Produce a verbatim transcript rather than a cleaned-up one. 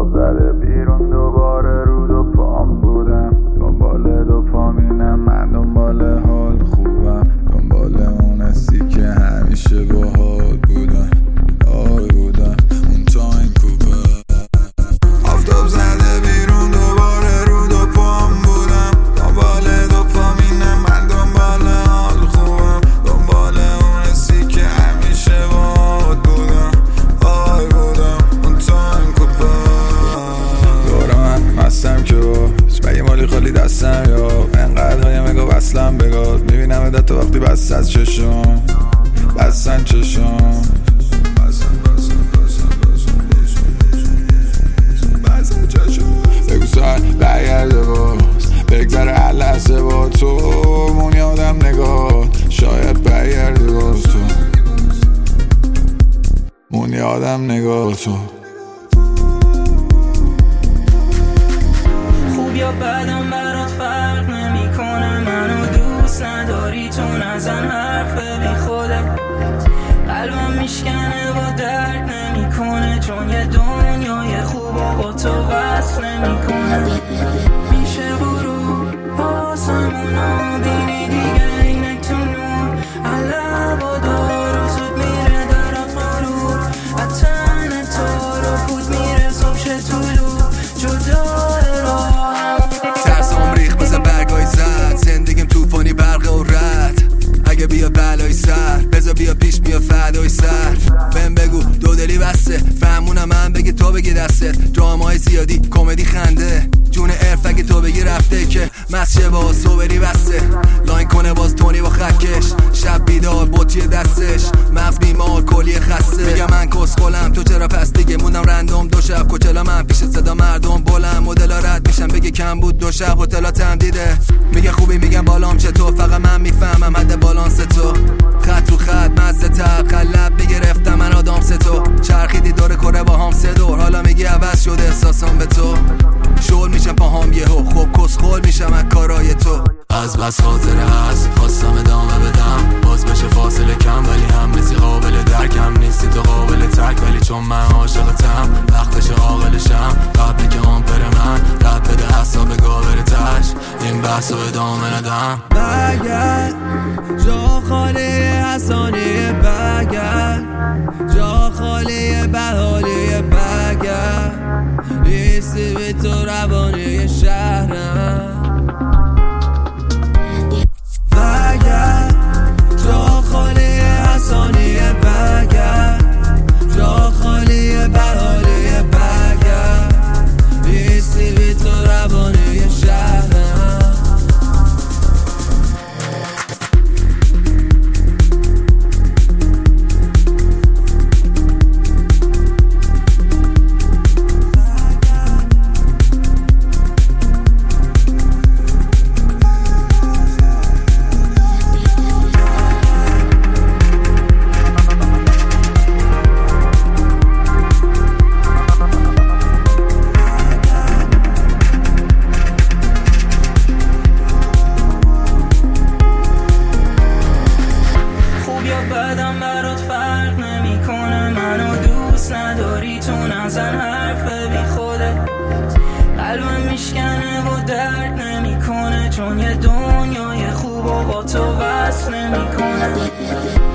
آفتاب زده بیرون دوباره رو دو پام بودم، دنبال دوپامینم من، دنبال حال خوبم، دنبال اون حسی که همیشه باهات بودم. آی بودم اون تا این کوپه، آفتاب زده بیرون دوباره رو دو پام بودم، دنبال دوپامینم من، دنبال حال خوبم، دنبال اون حسی که همیشه باهات بودم. آی بودم اون تا این کوپه، دور من مستم که باز بگه مالی خالی دستم یا انقدر هایم اگه وصلم بگاد، میبینم ادت تو وقتی بست از چشم بستن چشم بگو ساعت برگرده باز، بگذره هر لحظه با تو، مون یادم نگاه شاید برگردی باز تو، مون یادم نگاه تو. خوب یا بدم برات فرق نمیکنه، منو دوست نداری تو نزن حرف بی خودت، قلبم میشکنه و درد نمیکنه، چون یه دنیای خوب با تو وصل نمیکنه. میشه غروب آسمونا بینی دیگه اینک تو نور، علب و دارو زود میره درات مرور، اتن تو رو پود میره صبح شه طولو جدای راهم. ترسام ریخ مثل برگای زد، زندگیم توفانی برق و رد، اگه بیا بلای سر بذار بیا پیش بیا فدای سر، بهم بگو دو دلی بسته، فهمونم من بگی تو بگی دستت، درامای زیادی کمدی خنده، جون عرف اگه تو بگی رفته که مسیه با صبری بسته، لاین کنه باز تونی با خکش، شب بیدار بطی دستش، مغز بیمار کلی خسته، میگم من کس خولم تو چرا پس دیگه موندم رندوم، دو شب کچلا من پیش صدا مردم بلم، مدلا رد میشم بگه کم بود دو شب هتلا تمدیده، میگه خوبی میگم بالام چطور، فقط من میفهمم حد بالانس تو، خط رو خط مزه تر قلب میگرفتم من آدم ستو، چرخیدی دور کره با هم سه دور، حالا میگی عوض شده احساسام به تو، شل میشم پاهام یهو خوب کس خول میشم از کارای تو، از بس خاطره هست خواستم ادامه بدم، باز بشه فاصله کم ولی هم نیستی قابل درکم، نیستی تو قابل ترک ولی چون من عاشقتم، وقتش عاقلشم قبل که آمپر من رد بده حساب گاور تش، این بحث رو ادامه ندم. بگرد جا خالی حسانی، بگرد جا خالی بحالی، بگرد نیستی به تو روانی شهرم، بگرد جا خالی حسانی، بگرد جا خالی بحالی، بگرد نیستی به تو روانی شهرم. بدم برات فرق نمیکنه، منو دوست نداری تو نزن حرف بی خودت، قلبم میشکنه و درد نمیکنه، چون یه دنیای خوب با تو وصل نمیکنه.